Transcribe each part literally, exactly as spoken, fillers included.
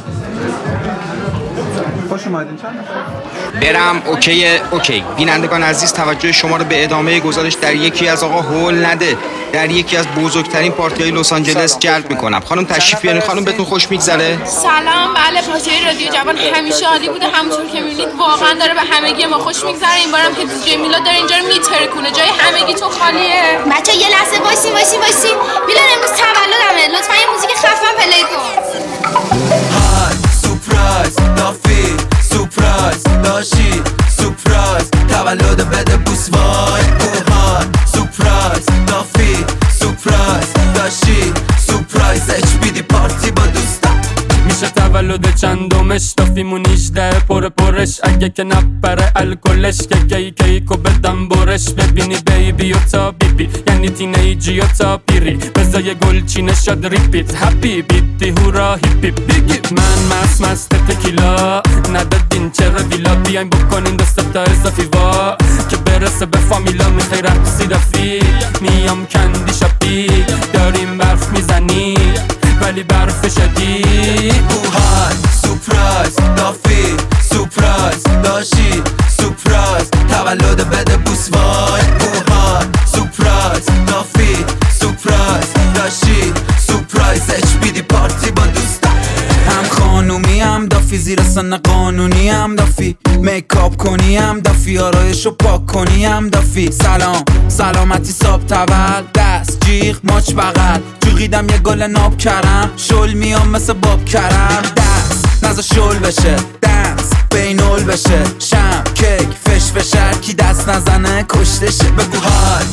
خوش اومدین. چند نفر؟ برم. اوکی اوکی. بینندگان عزیز توجه شما رو به ادامه گزارش در یکی از آقا هول نده در یکی از بزرگترین پارتی‌های لس آنجلس جلب میکنم. خانم تشریف بیارین. خانم بهتون خوش میگذره؟ سلام. بله، پارتی رادیو جوان همیشه عالی بوده، همونطور که میبینید واقعا داره به همگی ما خوش میگذره. این بارم که دیجی میلاد داره اینجا رو میترکونه، جای همگیتون خالیه. بچا یه لحظه وایسی وایسی وایسی میلاد امروز تولدمه، لطفا یه موزیک خفن پلی کن. های سورپرایز دافی سورپرایز داشی سورپرایز تولد بده بوس وای اوهای سورپرایز دافی سورپرایز داشی سورپرایز اچ بی دی پارتی با دوستم. میشه تولد چندمش دافیمون هجده پر پرش اگه که نپره الکلش که کی کیکو بدم برش. ببینی بیبی و تا بیبی یعنی تینیجی و تا پیری بزای گلچینه شد ریپیت هپی بیتی هورا هیپی بیگی من مست مست تکیلا ندادین چرا ویلا بیاین بکنین دست تا اضافی وا که برسه به فامیلا. میخوای رقصی دافی میام کندی شپی داریم برف میزنی ولی برف شدید. اوهای سورپرایز دافی سورپرایز داشی سورپرایز تولد بده بوس وای اوهای سورپرایز دافی سورپرایز داشی سورپرایز اچ بی دی پارتی با دوستم. هم خانومی هم دافی زیر سن قانونی هم دافی میکاپ کنی هم دافی آرایشو پاک کنی هم دافی. سلام سلامتی ساب تول دست جیغ ماچ بغل جوغیدم یه گل ناب کرم شل میام مثل باب کرم دست نزا شل بشه دنس بینول بشه شم کیک فش فشر کی دست نزنه کشتشه. بگو های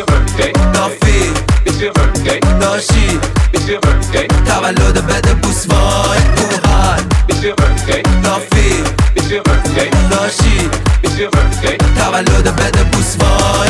دافی داشی تولد بده بوس وای اوهای دافی داشی تولد بده بوس وای.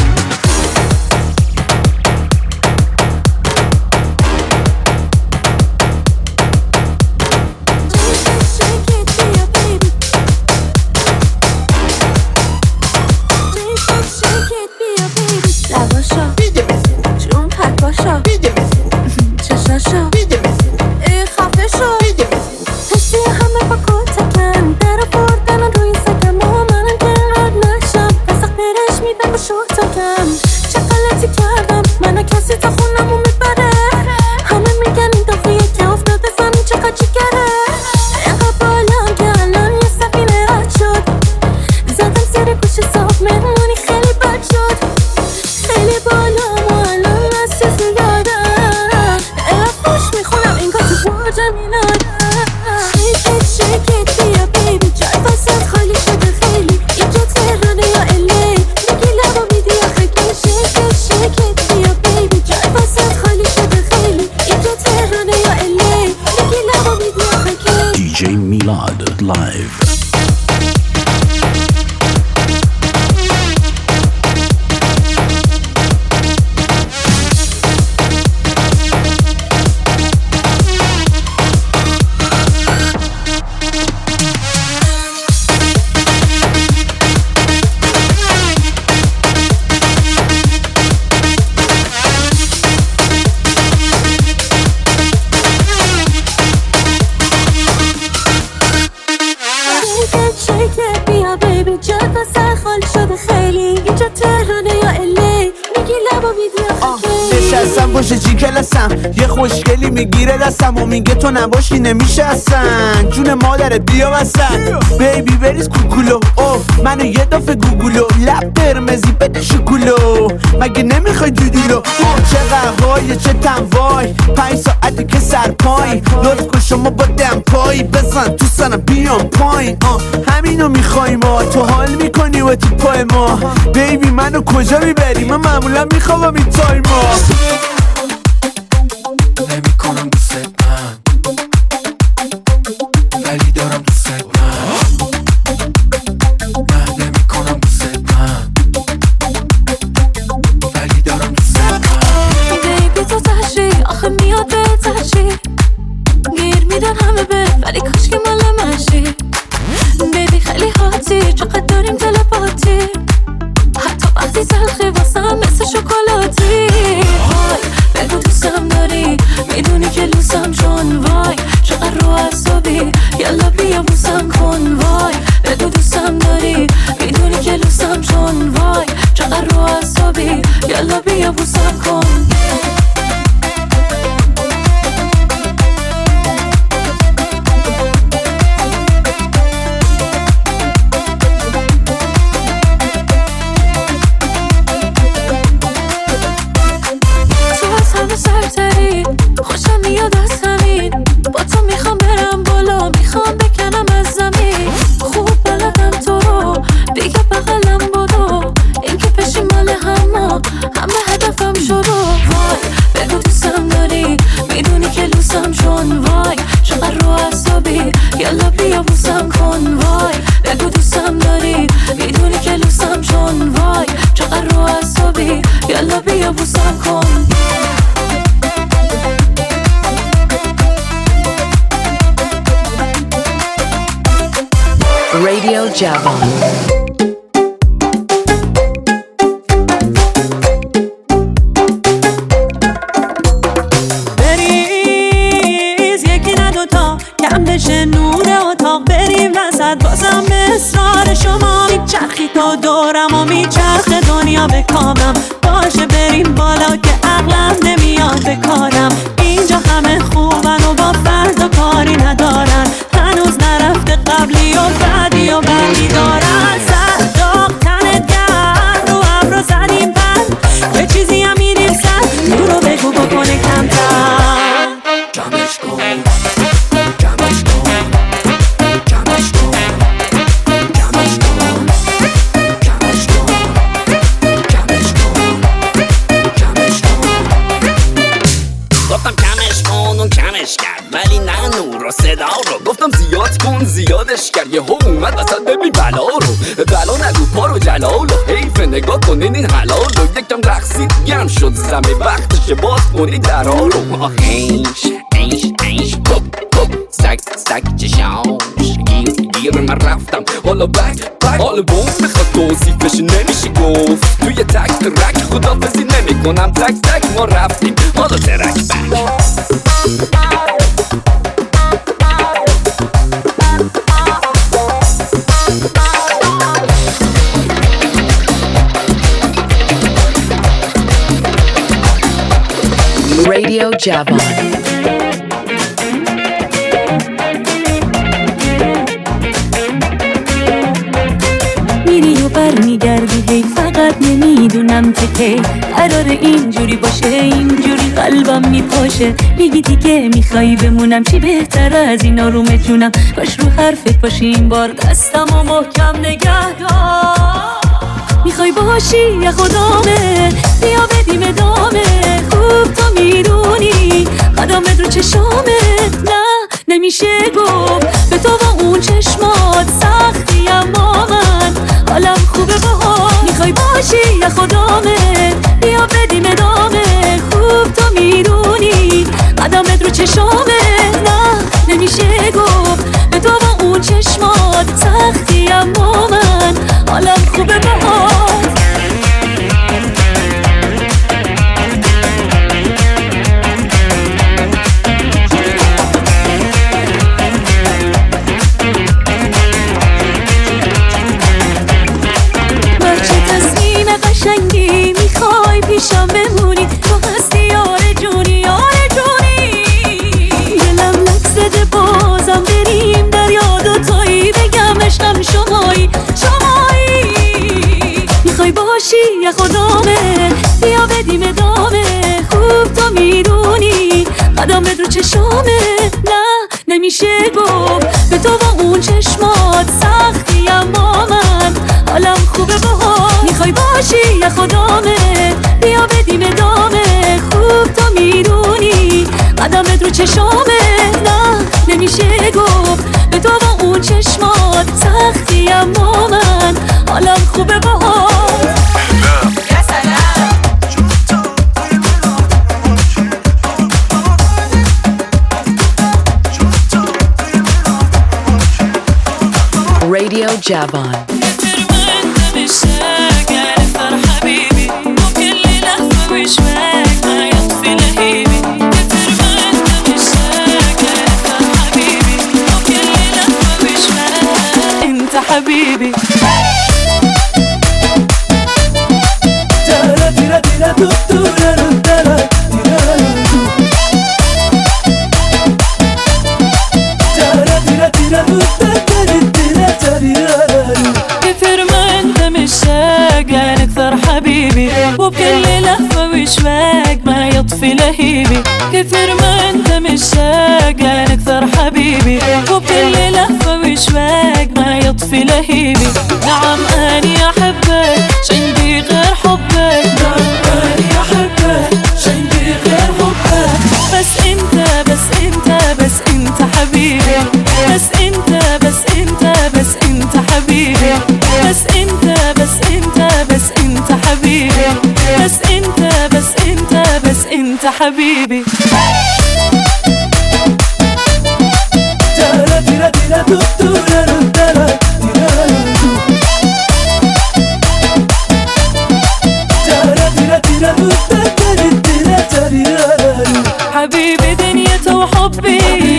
یه خوشگلی میگیره دستم و میگه تو نباشی نمیشه اصلا جون مادرت بیا وسط بیبی بریز کوکولو اوه منو یه دفعه گوگولو لب قرمزی بده شکولو مگه نمیخوای دودیلو اوه چه قهوای چه تنوای پنج ساعتی که سر پایین لطف کن شما با دم پایی بزن تو سنم بیام پایین همینو میخوای ما تو حال میکنی و تو پای ما بیبی منو کجا میبری من معمولا میخوام این تایما نمی کنم دوست من ولی دارم دوست من نه نمی کنم دوست من ولی دارم دوست من بیبی تو تحشی آخه میاد به تحشی گیر میدن همه به ولی کاش که مال منشی بیبی خیلی هاتی چقدر داریم تلپاتی حتی وقتی تلخی واسم مثل شکلاتی های بگو دوستم داری میدونی که لوسم چون وای چقدر رو اعصابی یالا بیا بوسم کن وای بگو دوستم داری میدونی که لوسم چون وای چقدر رو عصبی یالا بیا بوسم کن رادیو جوان بریز یکی نه دوتا کم بشه نور اتاق بریم وسط بازم به اصرار شما میچرخی تا دورم و میچرخه دنیا به کامم باشه بریم بالا که عقلم نمیاد به کارم اینجا همه خوبن و با فردا کاری ندارن هنوز نرفته قبلی و بعدی و بعدی دارن سر داغ تنت گرد رو ابرو زدیم بند به چیزی هم میریم سر نور رو بگو بکنه کمتر جمعش کن جمعش کن جمعش کن جمعش کن جمعش کن جمعش کن جمعش کن گفتم کمش کن اون کمش کرد ولی نه نور و صدا رو گفتم زیاد کن زیادش کرد یه ها اومد وسط ببین بلا رو بلا نگو پا رو جلال و حیف نگاه کنین این حلال رو یکم رقصید گرم شد زمین وقتشه باز کنی درها رو آخیش ایش ایش بوب بوب سک سک چشاش گیر گیر من رفتم حالا بک بک حالا بوم میخواد توصیفش نمیشه گفت توی تک ترک خدافزی نمی کنم تک تک ما رفتیم حالا ترک بک رادیو جوان میری و بر میگردی هی فقط نمیدونم که کی قرار اینجوری باشه اینجوری قلبم میپاشه میگی دیگه میخوایی بمونم چی بهتر از این آروم جونم باش رو حرفت باشی این بار دستم و محکم نگه دار میخوای باشی یا خدامه بیا بدیم ادامه خوب تو میدونی قدمت رو چشامه نه نمیشه گفت به تو با اون چشمات سختی اما من حالم خوبه باها میخوای باشی یا خدامه بیا بدیم ادامه خوب تو میدونی قدمت رو چشامه نه نمیشه گفت به تو با اون چشمات سختی اما من حالم خوبه باها قشنگی میخوای پیشم بمونی تو هستی یار جونی یار جونی دلم لک زده بازم بریم در یاد و تویی بگم عشقم شمایی شمایی میخوای باشی یا خدامه بیا بدیم ادامه خوب تو میدونی قدمت رو چشامه نه نمیشه گفت به تو با اون چشمات سختی اما من حالم خوبه باها میخوای باشی یا خدامه بیا بدیم ادامه خوب تو میدونی قدمت رو چشامه نه نمیشه گفت به تو با اون چشمات سختی اما من حالم خوبه باها رادیو جوان حبيبي كثر ما انت مشتاق اكثر حبيبي وبكل لهفة وشواق ما يطفي لهيبي كثر ما انت مشتاق اكثر حبيبي وبكل لهفة وشواق ما يطفي لهيبي نعم اني احبك عندي غير حبك نعم اني احبك عندي غير حبك بس انت بس انت بس انت حبيبي بس انت انت حبيبي. حبيبي دنيته وحبي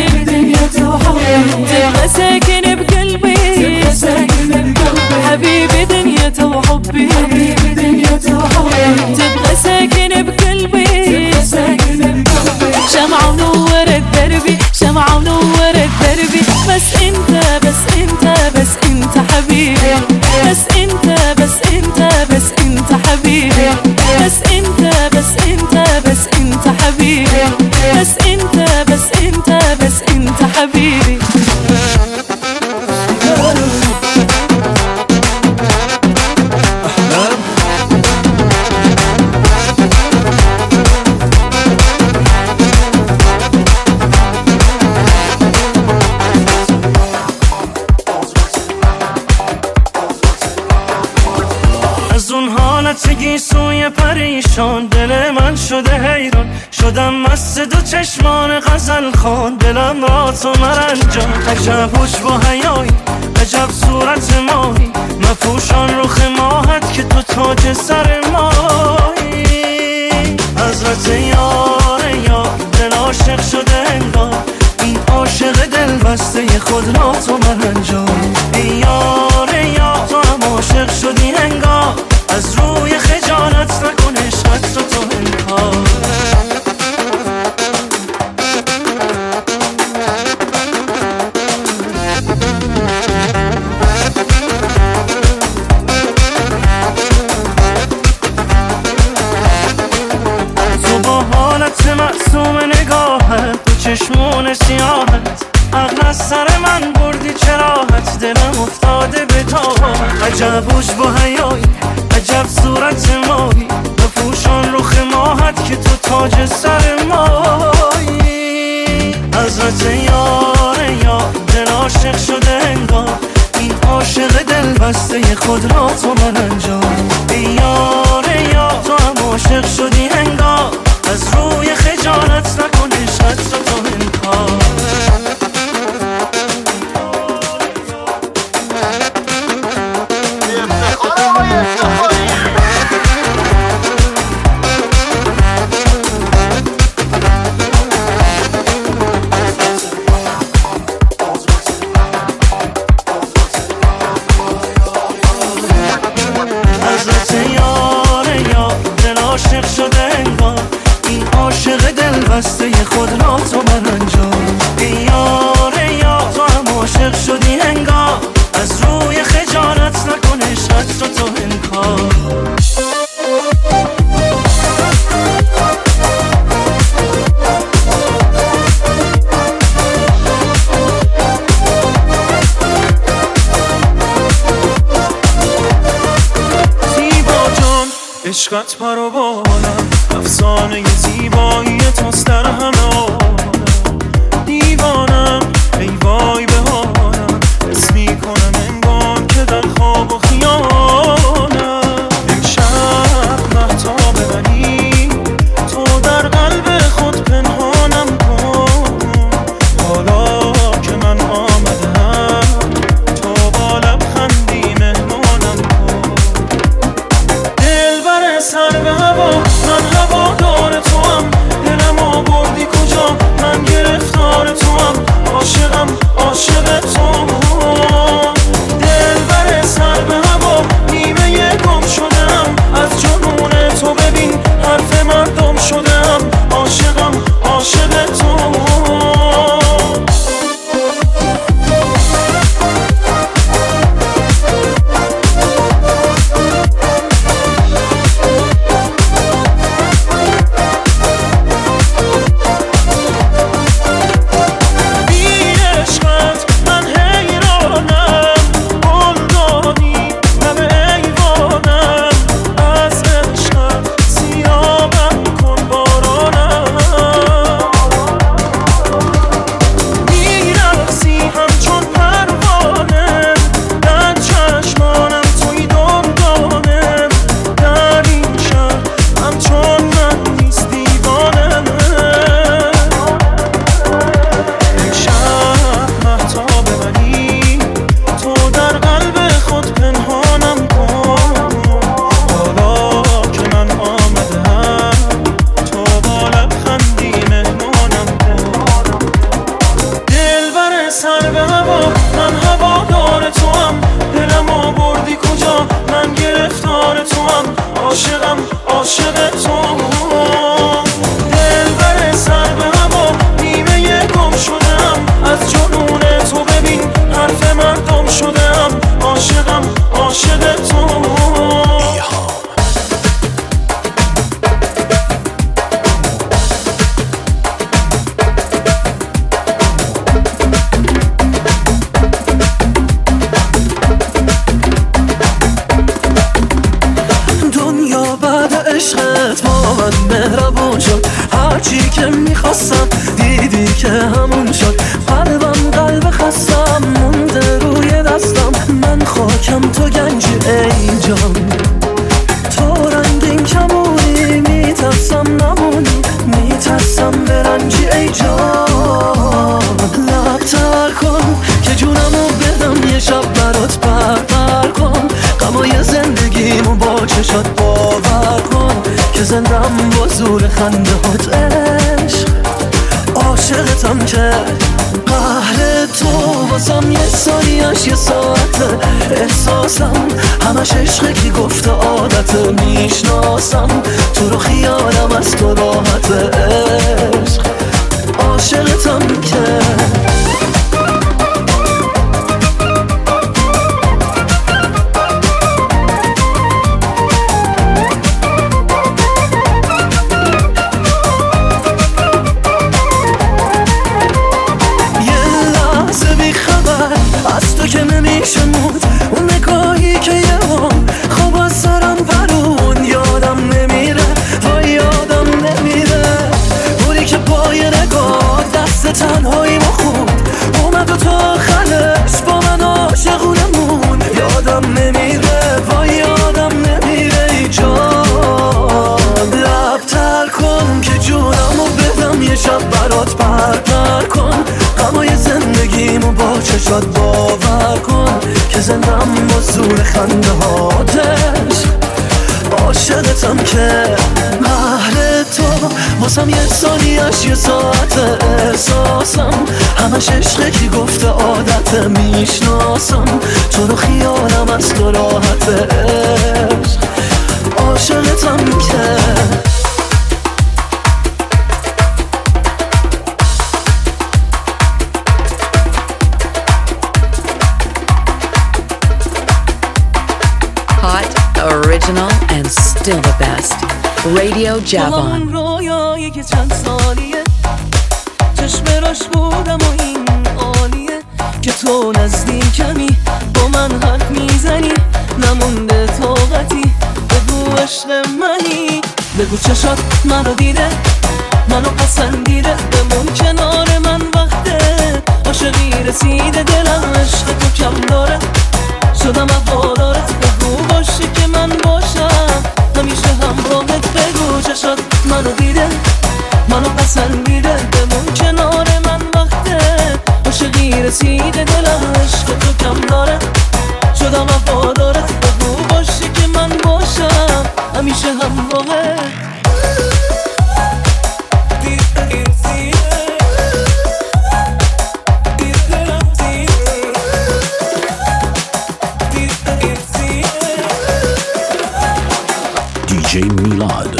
تبقى ساكن بقلبي. حبيبي دنيته وحبي تبقى ساكن بقلبي. شمعة منورة دربي شمعة منورة دربي. بس انت بس انت بس انت حبيبي. بس انت بس انت بس انت حبيبي. بس انت بس انت بس انت حبيبي. بس انت بس انت بس انت حبيبي. تگی سوی پریشان دل من شده حیران. شدم مست دو چشمان غزل خان دلم را تو مرنجان. عجب خوش با حیایی عجب صورت ماهی مپوشان رخ ماهت که تو تاج سر ماهی. حضرت یار یار دل عاشق شده انگار. این عاشق دل بسته خود را تو مرنجان. ای یار یار تو هم عاشق شدی انگار. از روی خجالت نکن عشقت رو تو انکار. تو با حالت معصوم نگاهت تو چشمون سیاهت عقل از سر من بردی چراحت. دلم افتاده به تابت عجب خوش با حیایی عجب صورت ماهی بپوشان رخ ماهت که تو تاج سر ماهی. حضرت یار یار دل عاشق شده انگار. این عاشق دل بسته خود را تو مرنجان. ای یار یار تو هم عاشق شدی انگار. از روی خجالت نکن عشقت رو تو انکار. بسته خود را تو مرنجان. ای یار یار تو هم عاشق شدی انگار. از روی خجالت نکن عشقت رو تو انکار. زیبا جان عشقت پرو بالم. افسانه زیبایی توست در همه عالم. دیوانم ای وای به حالم. حس میکنم انگار که در خواب و خیالم. امشب مهتاب منی تو در قلب خود پنهانم کن. حالا که من آمدم تو با لبخندی مهمانم کن. دلبر سر به هوا من هوا دار تو هم. دلم آوردی کجا من گرفتار تو هم. عاشقم عاشق تو. دلبر سر به هوا نیمه گم شدم. از جنون تو ببین حرف مردم شدم. عاشقم عاشق تو. حبيبي سر به هوا من هوادار تو هم دلم آوردی کجا من گرفتار تو هم عاشقم عاشق تو دل بر سر به هوا نیمه گم شدم از جنون تو ببین حرف مردم شدم عاشقم عاشق تو مهربون شد هرچی که میخواستم دیدی که همون شد قلبم قلب خستم مونده روی دستم من خاکم تو گنجی ای جان تو رنگین کمونی میترسم نمونی میترسم برنجی ای جان لبتر کن که جونمو بدم یه شب برات پرپر کن غمای زندگیمو با چشات باور کن که زندم با زور خنده هات عشق عاشقتم که قهر تو واسم یه ثانیه‌اش یه ساعته احساسم همش عشقه که گفته عادته میشناسم تو رو خیالم از تو راحته عشق عاشقتم که که نمیشه مود اون نگاهی که یه هم خواب از سرم پرون یادم نمیره وای یادم نمیره بوری که پای نگاه دست تنهایی ما خود اومد و تا آخرش با من عاشقونمون یادم نمیره وای یادم نمیره ای جان لبتر کن که جونمو بدم یه شب برات پرپر کن غمای زندگیمو با چشات باور کن که زندم با زور خنده هاتش عاشقتم که مهر تو واسم یه ثانیه‌اش یه ساعت احساسم همش عشقه که گفته عادت میشناسم تو رو خیالم از تو راحت عشق عاشقتم که Original and still the best. Radio Javon. رویایی که چند سالیه چشم راش بودم و این عالیه که تو نزدیکمی با من حرف میزنی نمونده طاقتی بگو عشق منی بگو چشات منو دیده منو پسندیده بمون کنار من وقته عاشقی رسیده دلم عشق تو کم داره شدم وفادارت بگو باشی که من باشم همیشه همراهت بگو چشات منو دیده منو پسندیده بمون کنار من وقته عاشقی رسیده دلم عشق تو کم داره شدم وفادارت بگو باشی که من باشم همیشه همراهت دی جی میلاد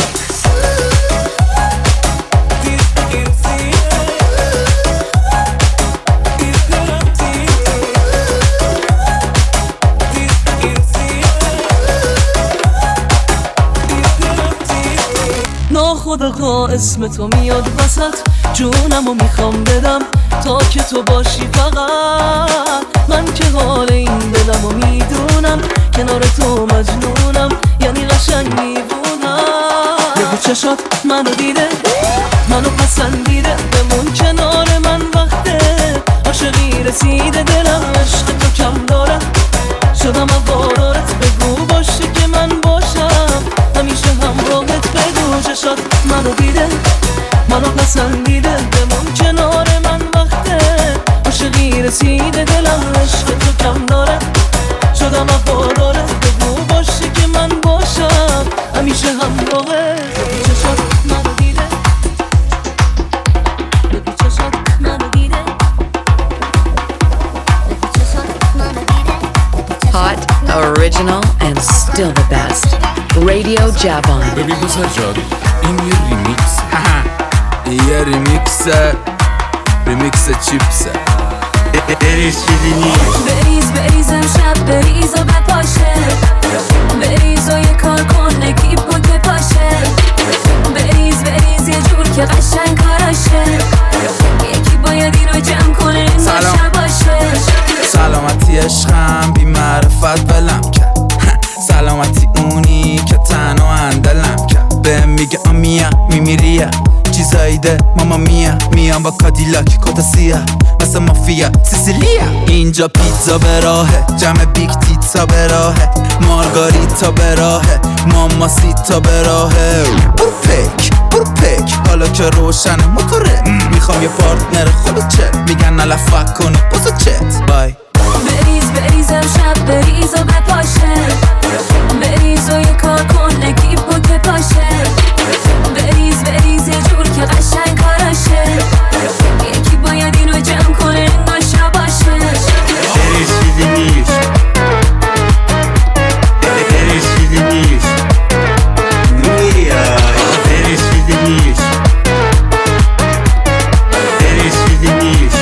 ناخودآگاه اسم تو میاد وسط جونمو میخوام بدم تا که تو باشی فقط من که حال این دلمو میدونم کنار تو مجنونم یعنی قشنگ میبونم بگو چشات منو دیده منو پسندیده بمون کنار من وقته عاشقی رسیده دلم عشق تو کم داره شدم وفادارت بگو باشی که من باشم همیشه همراهت بگو چشات منو دیده منو پسندیده بمون کنار من وقته عاشقی رسیده دلم عشق تو کم داره شدم وفادارت بگو باشی که من باشم همیشه همراهت چشات منو دیده بگو چشات منو دیده original and still the best. Radio Javon. ببین بزر جان این یه ریمیکس یه ریمیکس ریمیکس چیپسه بریز بریز امشب بریز و بپاشه بریز و یه کار کن نگیب بود بپاشه بریز بریز یه جور که قشنگ کاراشه یکی باید این رو جمع کنه این باشه باشه سلامتی عشقم بی معرفت بلم کرد سلامتی اونی که تنها اندلم کرد بهم میگه آمیا میمیریه چیزایی ده ماما میا میام با کادیلاک کتا سیاه مثل مافیا سیسیلیا اینجا پیتزا به راهه جمع بیگ تیتزا به راهه مارگاریتا به راهه ماما سیتا به راهه برو پک برو پک حالا که روشنه موتوره میخوام یه پارتنر خود چه میگن نلفک کنه بازو چت بای بریز بریز امشب بریز و بپاشه بریز و یه کار کن نگیب بود بپاشه بریز بریز یه جور که قشنگ کاراشه یکی باید اینو جمع کنه این باشه باشه بریز چیزی نیست بریز چیزی نیست میای بریز چیزی نیست بریز چیزی نیست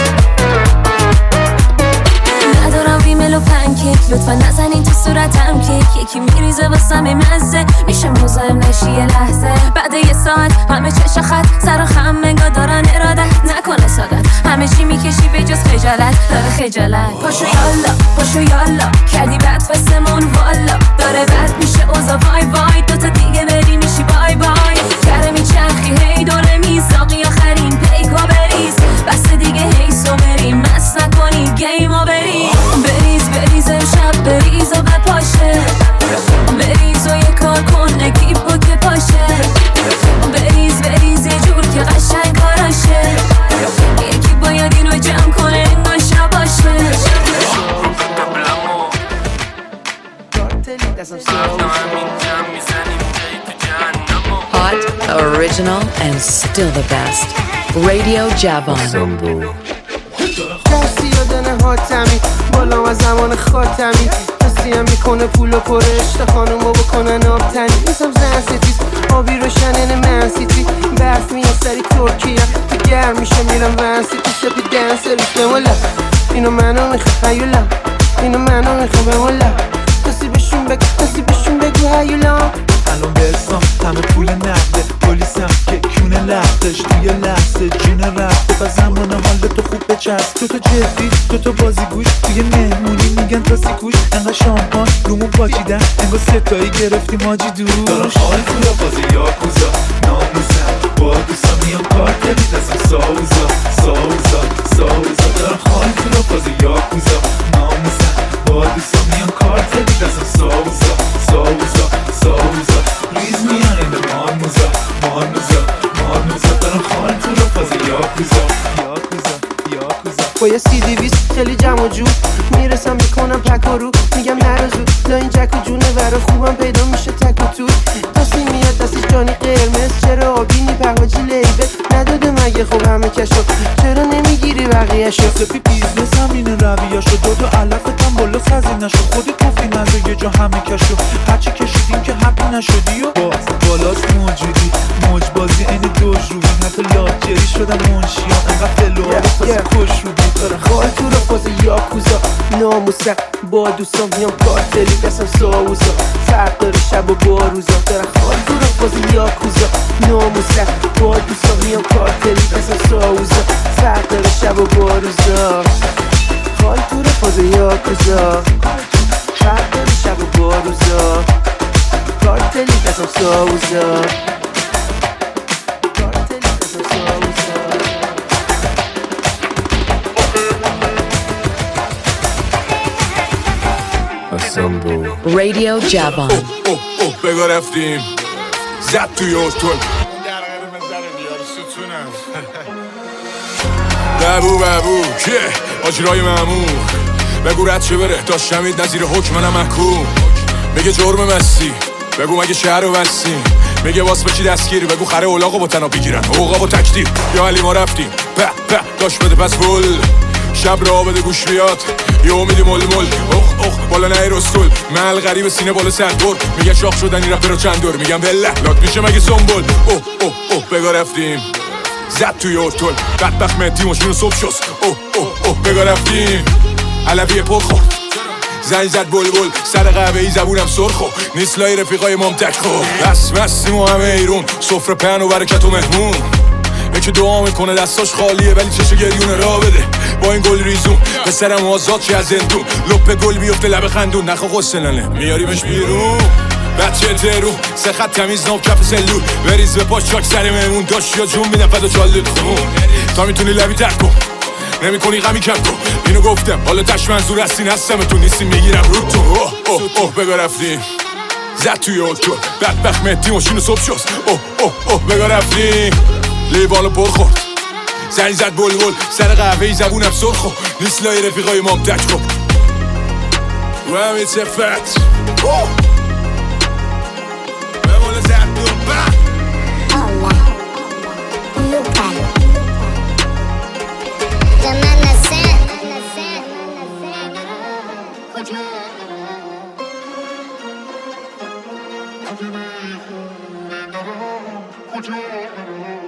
ندارم ریمل و پنکیک لطفا نزنین تو صورتم کیک یکی میریزه واسم مزه میشه مزاحم نشی یه لحظه بعد یه ساعت همه چش خط سر و خم منگا دارن ارادت نکنه سادت همه چی میکشی به جز خجالت داره خجالت پاشو یالا پاشو یالا کردی بد واسمون والا داره بد میشه اوزا وای وای دوتا دیگه بری میشی بای بای کره میچرخی هی دوره میزاقی آخرین پیکا بریز بس دیگه هیسو بریم مس نکنی گیمو بریم بریز بریز امشب بریز و بپاشه بریز و یه کار کن نگیب بود بپاشه بریز بریز یه جور که قشنگ کاراشه یکی باید اینو جمع کنه این باشه باشه Hot, original and still the best. Radio Javon. دستی یادن حاتمی بالا و زمان خاتمی دستی هم میکنه پول و پرش تا خانومو بکنن آبتنی میسم زن ستیز آبی روشنن من سیتی برف میاد سری ترکیه تو گرم میشه میرم ون سیتی سپی دن سرویس بمولا اینو منو میخواه هیولا اینو منو میخواه بمولا کسی بشون بگو کسی بشون بگو هیولا الان برسام همه پول نقده پلیسم که کونه لختش توی لحظه جونه رفته و زمان حال تو خوب بچست تو تو جدی تو تو بازی گوش توی مهمونی میگن تا سیکوش انقدر شامپان رومون پاچیدن انگار ستایی گرفتیم آجی دور دارم حال تو را بازی یاکوزا ناموزم با دوستم میام کارت میدستم ساوزا ساوزا ساوزا دارم حال تو را بازی یاکوزا ناموزم با دوستم میام کارت میدستم ساوزا ساوزا ساوزا ریز میان این مارموزا مارموزا مارموزا دارم حال تو را بازی یاکوزا یاکوزا یاکوزا با یه سی دیویست خیلی جمع و جو میرسم بکنم پک و رو میگم نرازو لا این جک و جونه ورا خوبم پیدا میشه تک و تو دستی میاد دستش جانی قرمز چرا آبینی پهاجی لیبه نداده مگه خب همه کشو چرا نمیگیری بقیهشو سپی بیزنس هم اینه رویاشو دو تا علفتم بالا خزینشو خودت گفتی نزا یه جا همه کشو هرچی کشیدیم که حقی نشدی و باز بالاست موجودی موج بازی این دوش رو بین حتی لاجری شدم منشیان انقدر فلوها بسازی کش رو بید دارم خواهی تو را فاز یاکوزا ناموسم با دوستان میام کارتلی دستم ساوزا فرق داره شب و با روزا دارم خواهی تو را فاز یاکوزا ناموسم با دوستان میام کارتلی دستم ساوزا فرق داره شب و با روزا خواهی تو را فاز یاکوزا فرق داره شب و با روزا کارتلی دستم ساوزا Radio Javon. بگو رفتیم زد توی اوتون ببو ببو که آجرای ممنون بگو رد چه بره داشت شمید نظیر حکم منم محکوم میگه جرم مستی بگو مگه شهر رو بستی میگه واس بچی دستگیری بگو خره اولاغو با تنا بگیرن اوقا و تکدیر یا علی ما رفتیم به به داشت بده پس فول شب را بده گوش بیاد یه امیدی مل مل اخ اخ بالا نهی رستول محل غریب سینه بالا سنگور میگه شاخ شدن این رفته رو چند دور میگم بله لات میشه مگه سنبول اوه اوه اوه بگا رفتیم زد توی ارتول بدبخت مهدی ماشینو صبح شست اوه اوه اوه بگا رفتیم علوی پر خورد زنگ زد بلبل سر قهوه ای زبونم سرخو نیست لای رفیقای مامتک خو بس بستیم و همه ایرون سفره پهن و برکت و مهمون یکی دعا میکنه دستاش خالیه ولی چشو گریونه را بده با این گل ریزون پسرم آزاد چه از زندون لپ گل بیفته لب خندون نخوا غسلنه میاریمش بیرون بچه درو سه خط تمیز ناب کف سلول بریز به پاش چاک سر مهمون داشت یا جون میدن فدا چالت خون تا میتونی لبی تک کن نمی کنی غمی کم کن اینو گفتم حالا تش منظور هستین هستم تو نیستی میگیرم رو تو اوه اوه اوه بگا رفتیم زد توی اوتو بدبخت مهدی ماشینو صبح شست اوه اوه اوه بگا رفتیم لیوانو پر خورد زنگ زد بلبل سر قهوه ای زبونم سرخو نیست لای رفیقای مامتک خب و همین صفت بمونه زد دو بک Put your